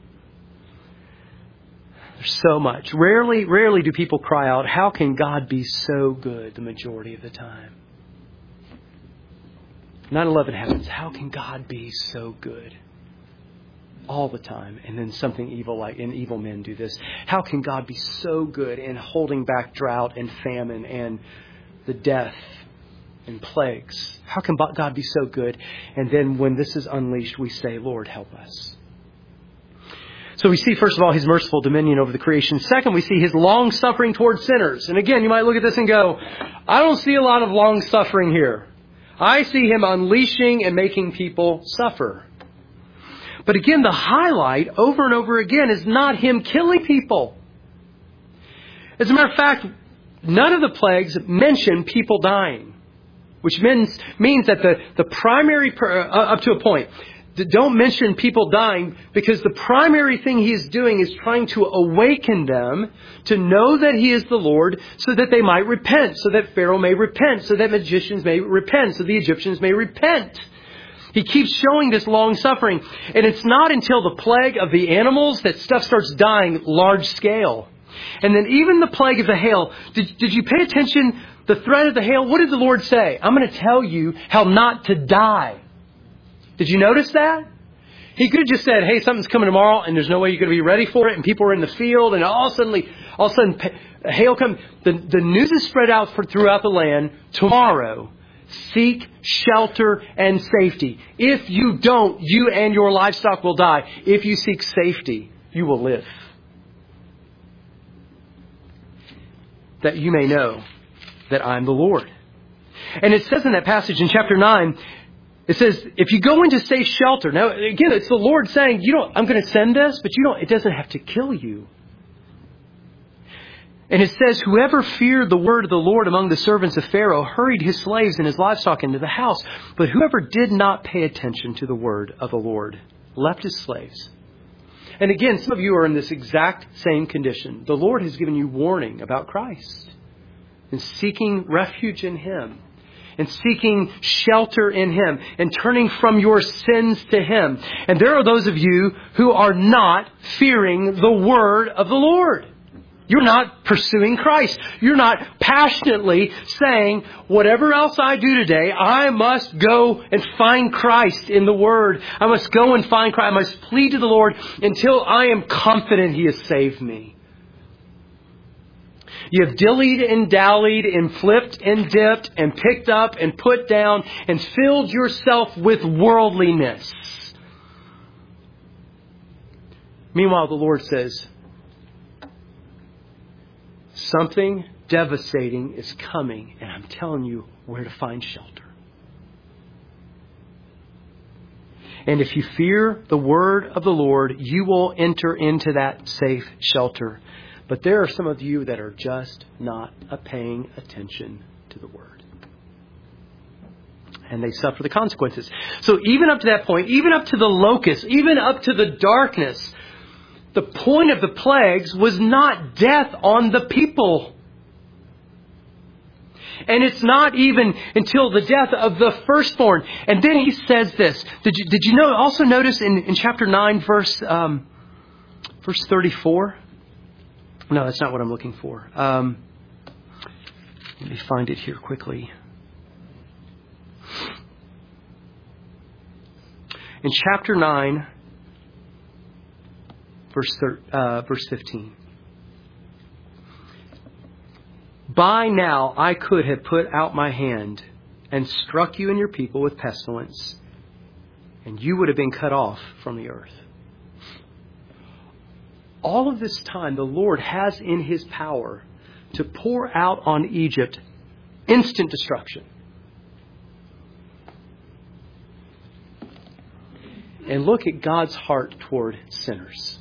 There's so much. Rarely, rarely do people cry out, how can God be so good the majority of the time? nine eleven happens. How can God be so good all the time? And then something evil like, and evil men do this. How can God be so good in holding back drought and famine and the death and plagues? How can God be so good? And then when this is unleashed, we say, Lord, help us. So we see, first of all, His merciful dominion over the creation. Second, we see His long suffering towards sinners. And again, you might look at this and go, I don't see a lot of long suffering here. I see Him unleashing and making people suffer. But again, the highlight over and over again is not Him killing people. As a matter of fact, none of the plagues mention people dying, which means, means that the, the primary, uh, up to a point, don't mention people dying because the primary thing He is doing is trying to awaken them to know that He is the Lord so that they might repent, so that Pharaoh may repent, so that magicians may repent, so the Egyptians may repent. He keeps showing this long suffering. And it's not until the plague of the animals that stuff starts dying large scale. And then even the plague of the hail. Did, did you pay attention? The threat of the hail. What did the Lord say? I'm going to tell you how not to die. Did you notice that? He could have just said, hey, something's coming tomorrow and there's no way you're going to be ready for it. And people are in the field and all suddenly, all of a sudden hail comes. The, the news is spread out for, throughout the land. Tomorrow, seek shelter and safety. If you don't, you and your livestock will die. If you seek safety, you will live. That you may know that I'm the Lord. And it says in that passage in chapter nine, it says, if you go into safe shelter. Now, again, it's the Lord saying, you don't, I'm going to send this, but you don't, it doesn't have to kill you. And it says, whoever feared the word of the Lord among the servants of Pharaoh hurried his slaves and his livestock into the house. But whoever did not pay attention to the word of the Lord left his slaves. And again, some of you are in this exact same condition. The Lord has given you warning about Christ and seeking refuge in Him and seeking shelter in Him and turning from your sins to Him. And there are those of you who are not fearing the word of the Lord. You're not pursuing Christ. You're not passionately saying, whatever else I do today, I must go and find Christ in the Word. I must go and find Christ. I must plead to the Lord until I am confident He has saved me. You have dillied and dallied and flipped and dipped and picked up and put down and filled yourself with worldliness. Meanwhile, the Lord says, something devastating is coming, and I'm telling you where to find shelter. And if you fear the word of the Lord, you will enter into that safe shelter. But there are some of you that are just not paying attention to the word. And they suffer the consequences. So even up to that point, even up to the locust, even up to the darkness, the point of the plagues was not death on the people. And it's not even until the death of the firstborn. And then he says this. Did you, did you know, also notice in, in chapter nine, verse, um, verse thirty-four? No, that's not what I'm looking for. Um, let me find it here quickly. In chapter nine, Verse, uh, verse fifteen. By now I could have put out my hand and struck you and your people with pestilence, and you would have been cut off from the earth. All of this time, the Lord has in His power to pour out on Egypt instant destruction. And look at God's heart toward sinners.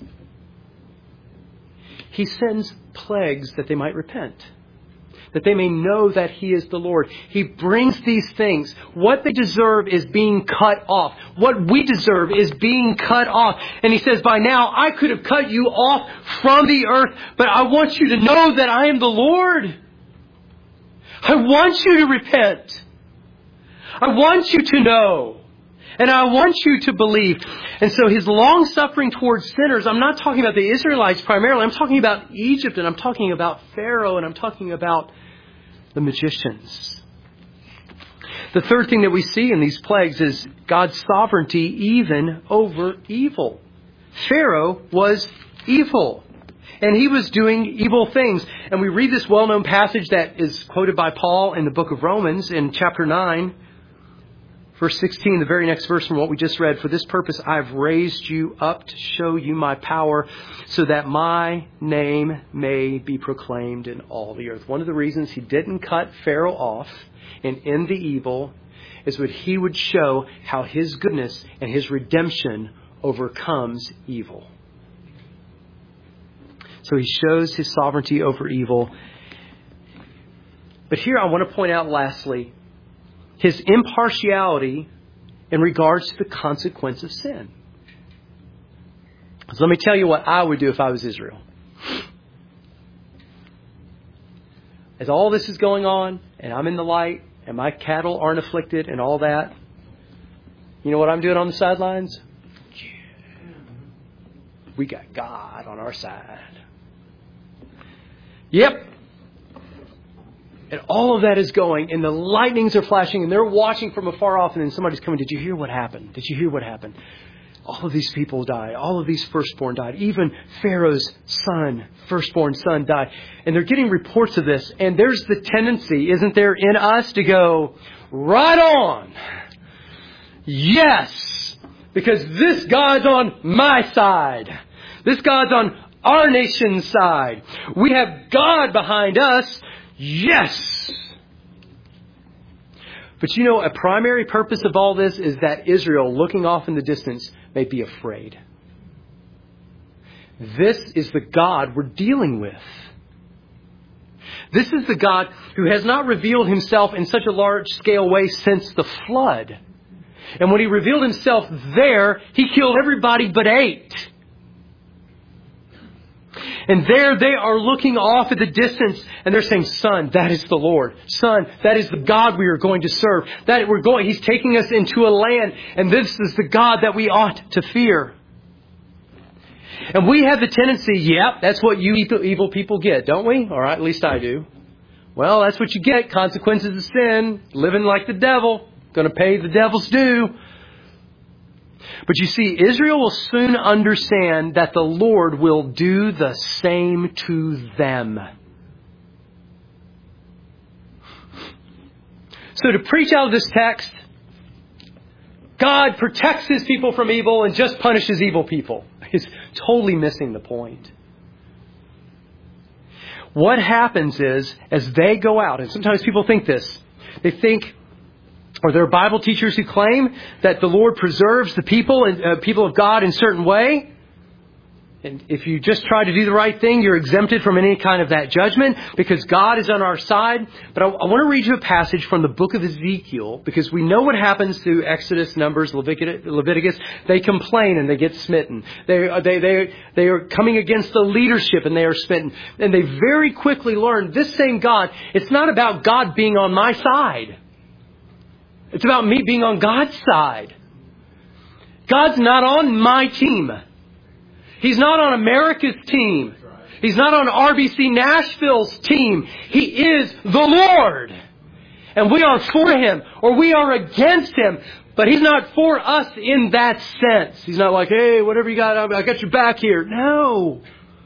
He sends plagues that they might repent, that they may know that He is the Lord. He brings these things. What they deserve is being cut off. What we deserve is being cut off. And He says, by now I could have cut you off from the earth, but I want you to know that I am the Lord. I want you to repent. I want you to know. And I want you to believe. And so His long suffering towards sinners, I'm not talking about the Israelites primarily. I'm talking about Egypt, and I'm talking about Pharaoh, and I'm talking about the magicians. The third thing that we see in these plagues is God's sovereignty even over evil. Pharaoh was evil, and he was doing evil things. And we read this well-known passage that is quoted by Paul in the book of Romans in chapter nine. Verse sixteen, the very next verse from what we just read. For this purpose I've raised you up to show you my power, so that my name may be proclaimed in all the earth. One of the reasons He didn't cut Pharaoh off and end the evil is that He would show how His goodness and His redemption overcomes evil. So He shows His sovereignty over evil. But here I want to point out lastly, His impartiality in regards to the consequence of sin. So let me tell you what I would do if I was Israel. As all this is going on, and I'm in the light, and my cattle aren't afflicted, and all that, you know what I'm doing on the sidelines? We got God on our side. Yep. And all of that is going, and the lightnings are flashing, and they're watching from afar off, and then somebody's coming, did you hear what happened? Did you hear what happened? all of these people die. All of these firstborn died. Even Pharaoh's son, firstborn son, died. And they're getting reports of this. And there's the tendency, isn't there, in us to go, right on. Yes. Because this God's on my side. This God's on our nation's side. We have God behind us. Yes. But you know, a primary purpose of all this is that Israel, looking off in the distance, may be afraid. This is the God we're dealing with. This is the God who has not revealed himself in such a large-scale way since the flood. And when he revealed himself there, he killed everybody but eight. And there they are looking off at the distance and they're saying, Son, that is the Lord. Son, that is the God we are going to serve. That we're going, He's taking us into a land and this is the God that we ought to fear. And we have the tendency, yep, that's what you evil people get, don't we? All right, at least I do. Well, that's what you get. Consequences of sin. Living like the devil. Going to pay the devil's due. But you see, Israel will soon understand that the Lord will do the same to them. So to preach out of this text, God protects His people from evil and just punishes evil people, is totally missing the point. What happens is, as they go out, and sometimes people think this, they think, or there are Bible teachers who claim that the Lord preserves the people and uh, people of God in a certain way. And if you just try to do the right thing, you're exempted from any kind of that judgment because God is on our side. But I, I want to read you a passage from the book of Ezekiel because we know what happens to Exodus, Numbers, Leviticus. Leviticus. They complain and they get smitten. They, they, they, they are coming against the leadership and they are smitten. And they very quickly learn this same God, it's not about God being on my side. It's about me being on God's side. God's not on my team. He's not on America's team. He's not on R B C Nashville's team. He is the Lord. And we are for Him or we are against Him. But He's not for us in that sense. He's not like, hey, whatever you got, I got your back here. No.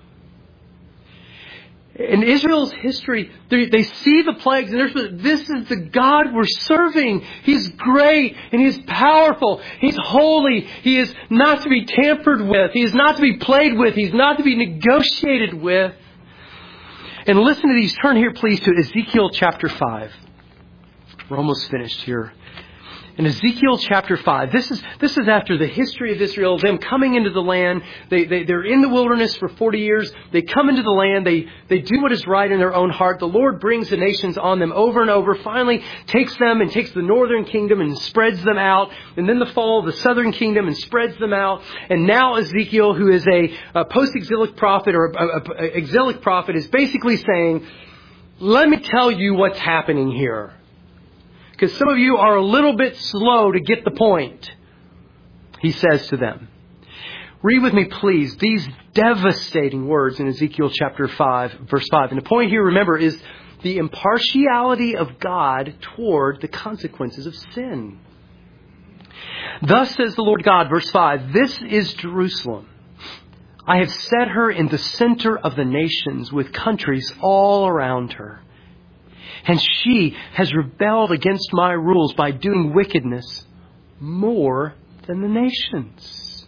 In Israel's history, they, they see the plagues and they're, this is the God we're serving. He's great and He's powerful. He's holy. He is not to be tampered with. He is not to be played with. He's not to be negotiated with. And listen to these. Turn here, please, to Ezekiel chapter five. We're almost finished here. In Ezekiel chapter five, this is this is after the history of Israel, them coming into the land. They, they, they're in the wilderness for forty years. They come into the land. They, they do what is right in their own heart. The Lord brings the nations on them over and over, finally takes them and takes the northern kingdom and spreads them out. And then the fall of the southern kingdom and spreads them out. And now Ezekiel, who is a, a post-exilic prophet or a, a, a exilic prophet, is basically saying, let me tell you what's happening here. Because some of you are a little bit slow to get the point, he says to them. Read with me, please, these devastating words in Ezekiel chapter five, verse five. And the point here, remember, is the impartiality of God toward the consequences of sin. Thus says the Lord God, verse five, this is Jerusalem. I have set her in the center of the nations with countries all around her. And she has rebelled against my rules by doing wickedness more than the nations.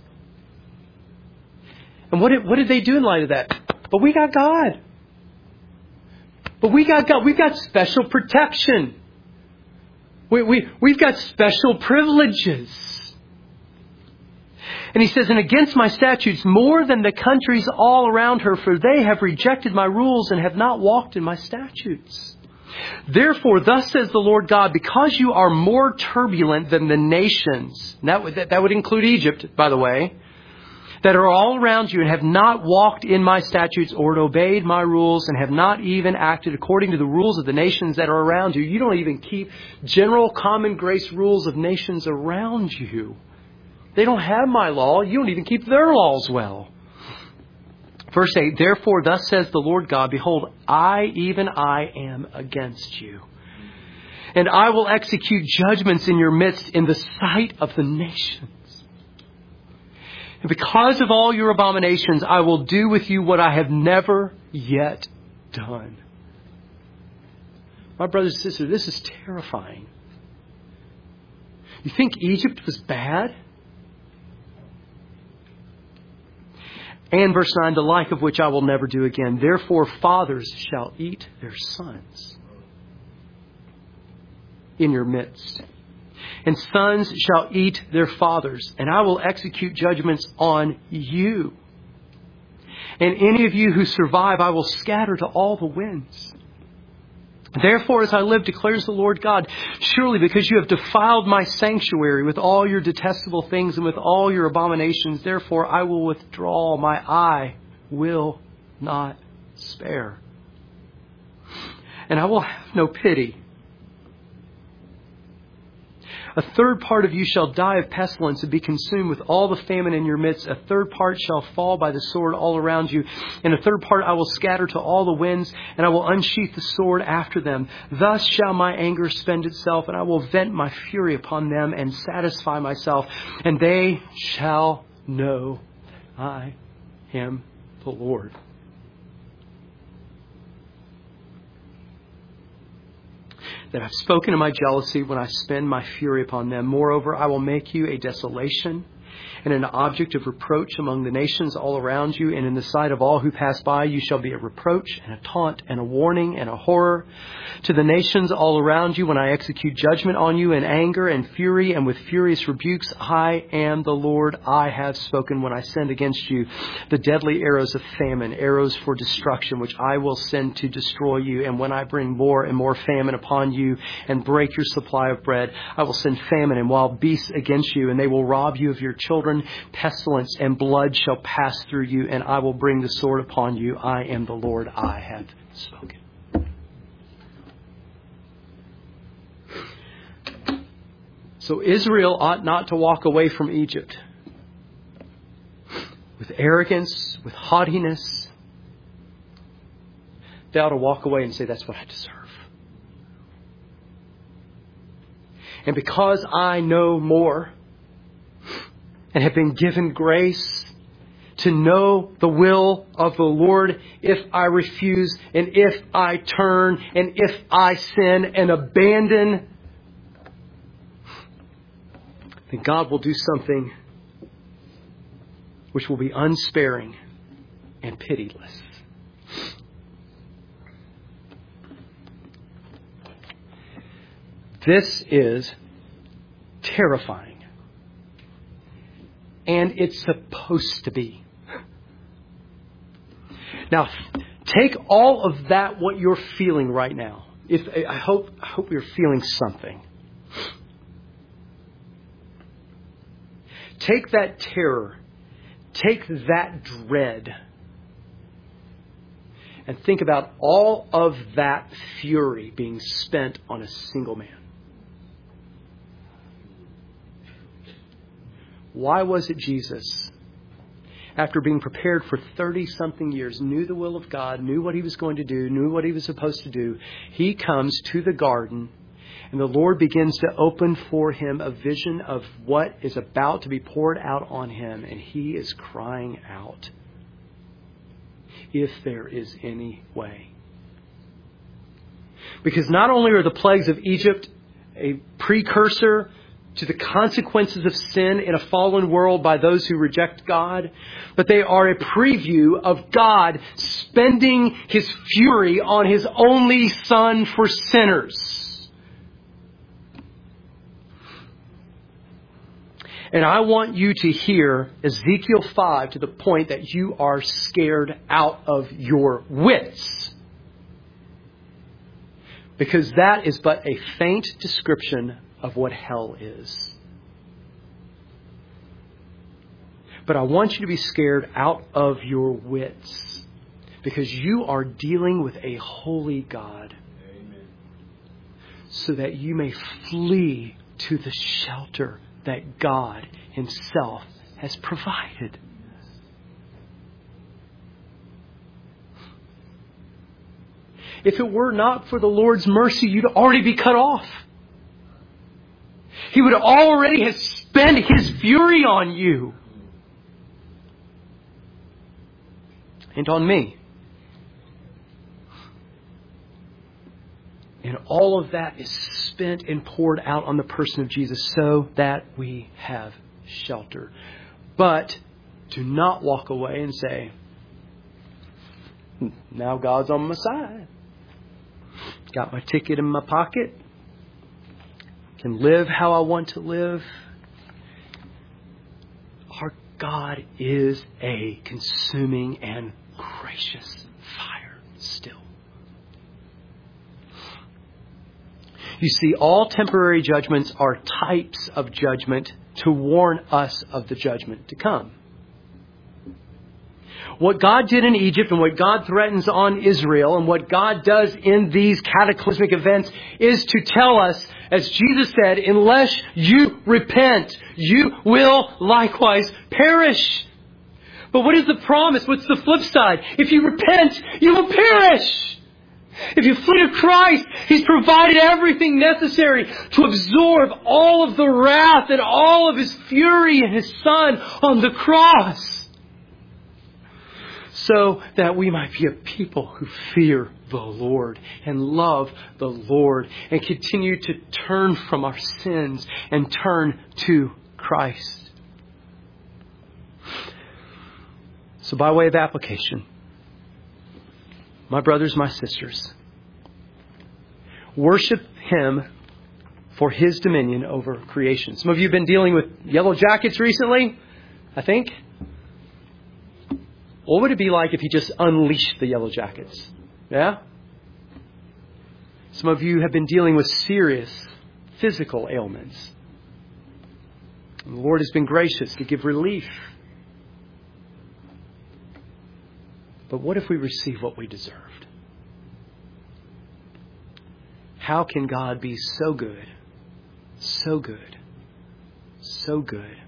And what did, what did they do in light of that? But we got God. But we got God. We've got special protection. We, we, we've got special privileges. And he says, and against my statutes more than the countries all around her, for they have rejected my rules and have not walked in my statutes. Therefore, thus says the Lord God, because you are more turbulent than the nations, and that would, that, that would include Egypt, by the way, that are all around you and have not walked in my statutes or obeyed my rules and have not even acted according to the rules of the nations that are around you. You don't even keep general common grace rules of nations around you. They don't have my law. You don't even keep their laws well. Verse eight, therefore, thus says the Lord God, behold, I, even I, am against you. And I will execute judgments in your midst in the sight of the nations. And because of all your abominations, I will do with you what I have never yet done. My brothers and sisters, this is terrifying. You think Egypt was bad? And verse nine, the like of which I will never do again. Therefore, fathers shall eat their sons in your midst, and sons shall eat their fathers, and I will execute judgments on you. And any of you who survive, I will scatter to all the winds. Therefore, as I live, declares the Lord God, surely because you have defiled my sanctuary with all your detestable things and with all your abominations, therefore I will withdraw, my eye will not spare. And I will have no pity. A third part of you shall die of pestilence and be consumed with all the famine in your midst. A third part shall fall by the sword all around you. And a third part I will scatter to all the winds, and I will unsheath the sword after them. Thus shall my anger spend itself, and I will vent my fury upon them and satisfy myself. And they shall know that I am the Lord. That I've spoken in my jealousy when I spend my fury upon them. Moreover, I will make you a desolation and an object of reproach among the nations all around you. And in the sight of all who pass by, you shall be a reproach and a taunt and a warning and a horror to the nations all around you when I execute judgment on you in anger and fury and with furious rebukes. I am the Lord. I have spoken when I send against you the deadly arrows of famine, arrows for destruction, which I will send to destroy you. And when I bring more and more famine upon you and break your supply of bread, I will send famine and wild beasts against you, and they will rob you of your children. Pestilence and blood shall pass through you, and I will bring the sword upon you. I am the Lord. I have spoken. So Israel ought not to walk away from Egypt with arrogance, with haughtiness. They ought to walk away and say, that's what I deserve. And because I know more and have been given grace to know the will of the Lord, if I refuse and if I turn and if I sin and abandon, then God will do something which will be unsparing and pitiless. This is terrifying. And it's supposed to be. Now, take all of that, what you're feeling right now. If I hope, I hope you're feeling something. Take that terror. Take that dread. And think about all of that fury being spent on a single man. Why was it Jesus, after being prepared for thirty-something years, knew the will of God, knew what he was going to do, knew what he was supposed to do, he comes to the garden and the Lord begins to open for him a vision of what is about to be poured out on him, and he is crying out, if there is any way. Because not only are the plagues of Egypt a precursor to the consequences of sin in a fallen world by those who reject God, but they are a preview of God spending his fury on his only Son for sinners. And I want you to hear Ezekiel five to the point that you are scared out of your wits. Because that is but a faint description of what hell is. But I want you to be scared out of your wits, because you are dealing with a holy God. Amen. So that you may flee to the shelter that God himself has provided. If it were not for the Lord's mercy, you'd already be cut off. He would already have spent his fury on you. and on me. And all of that is spent and poured out on the person of Jesus so that we have shelter. But do not walk away and say, now God's on my side. Got my ticket in my pocket. Can live how I want to live. Our God is a consuming and gracious fire still. You see, all temporary judgments are types of judgment to warn us of the judgment to come. What God did in Egypt and what God threatens on Israel and what God does in these cataclysmic events is to tell us, as Jesus said, unless you repent, you will likewise perish. But what is the promise? What's the flip side? If you repent, you will perish. If you flee to Christ, He's provided everything necessary to absorb all of the wrath and all of His fury in His Son on the cross. So that we might be a people who fear the Lord and love the Lord and continue to turn from our sins and turn to Christ. So by way of application, my brothers, my sisters, worship Him for His dominion over creation. Some of you have been dealing with yellow jackets recently, I think. What would it be like if He just unleashed the yellow jackets? Yeah? Some of you have been dealing with serious physical ailments. And the Lord has been gracious to give relief. But what if we receive what we deserved? How can God be so good, so good, so good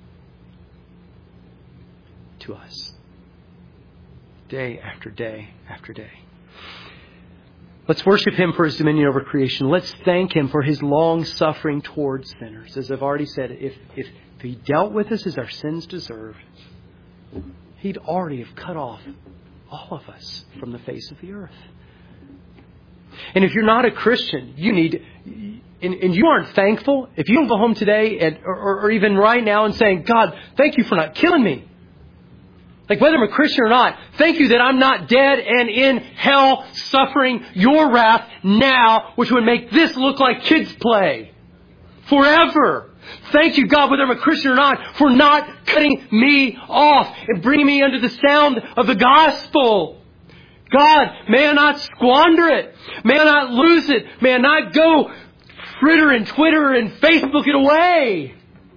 to us? Day after day after day. Let's worship Him for His dominion over creation. Let's thank Him for His long suffering towards sinners. As I've already said, if, if, if He dealt with us as our sins deserved, He'd already have cut off all of us from the face of the earth. And if you're not a Christian, you need, and, and you aren't thankful, if you don't go home today and, or, or even right now and saying, God, thank you for not killing me. Like whether I'm a Christian or not, thank you that I'm not dead and in hell suffering your wrath now, which would make this look like kids' play forever. Thank you, God, whether I'm a Christian or not, for not cutting me off and bringing me under the sound of the gospel. God, may I not squander it. May I not lose it. May I not go fritter and Twitter and Facebook it away.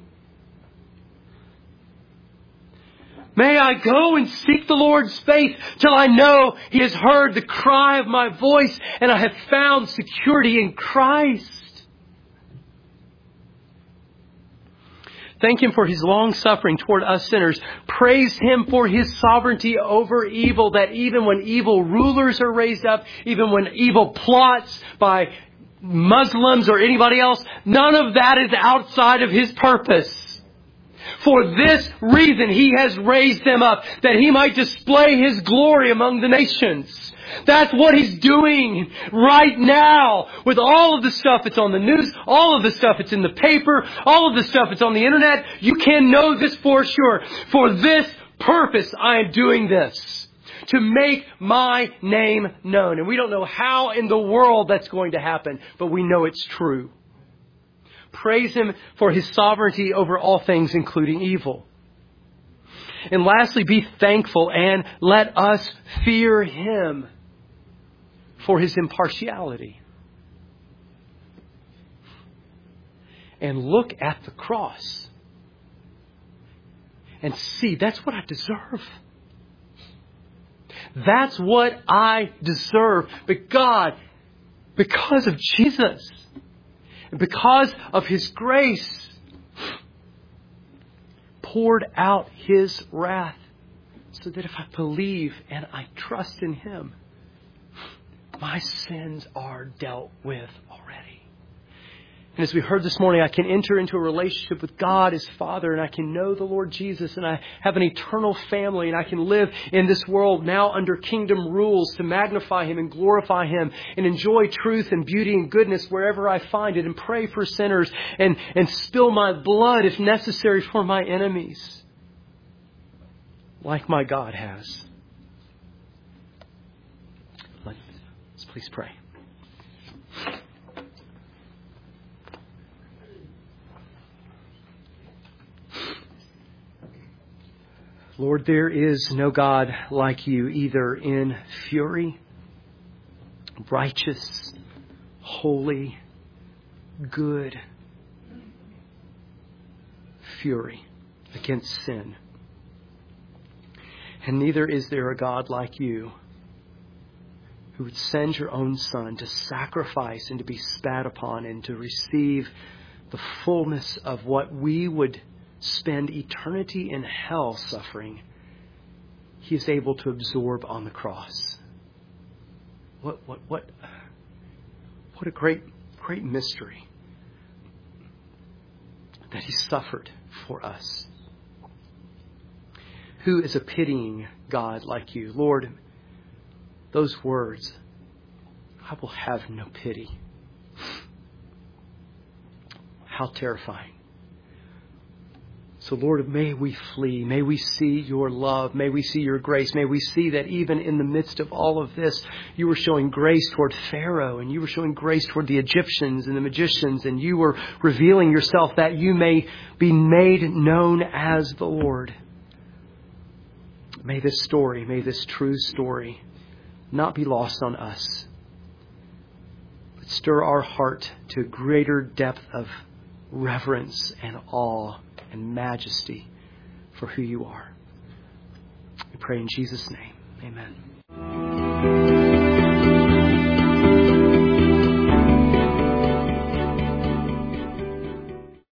May I go and seek the Lord's face till I know He has heard the cry of my voice and I have found security in Christ. Thank Him for His long suffering toward us sinners. Praise Him for His sovereignty over evil, that even when evil rulers are raised up, even when evil plots by Muslims or anybody else, none of that is outside of His purpose. For this reason He has raised them up, that He might display His glory among the nations. That's what He's doing right now with all of the stuff that's on the news, all of the stuff that's in the paper, all of the stuff that's on the internet. You can know this for sure. For this purpose I am doing this, to make my name known. And we don't know how in the world that's going to happen, but we know it's true. Praise Him for His sovereignty over all things, including evil. And lastly, be thankful and let us fear Him for His impartiality. And look at the cross and see, that's what I deserve. That's what I deserve. But God, because of Jesus, and because of His grace, poured out His wrath so that if I believe and I trust in Him, my sins are dealt with already. And as we heard this morning, I can enter into a relationship with God as Father, and I can know the Lord Jesus, and I have an eternal family, and I can live in this world now under kingdom rules to magnify Him and glorify Him and enjoy truth and beauty and goodness wherever I find it, and pray for sinners and, and spill my blood if necessary for my enemies, like my God has. Let's please pray. Lord, there is no God like You, either in fury, righteous, holy, good, fury against sin. And neither is there a God like You, who would send Your own Son to sacrifice and to be spat upon and to receive the fullness of what we would spend eternity in hell suffering. He is able to absorb on the cross. What what what what a great great mystery that He suffered for us. Who is a pitying God like You? Lord, those words, I will have no pity. How terrifying. So Lord, may we flee. May we see Your love. May we see Your grace. May we see that even in the midst of all of this, You were showing grace toward Pharaoh, and You were showing grace toward the Egyptians and the magicians, and You were revealing Yourself that You may be made known as the Lord. May this story, may this true story not be lost on us, but stir our heart to a greater depth of reverence and awe and majesty for who You are. We pray in Jesus' name. Amen.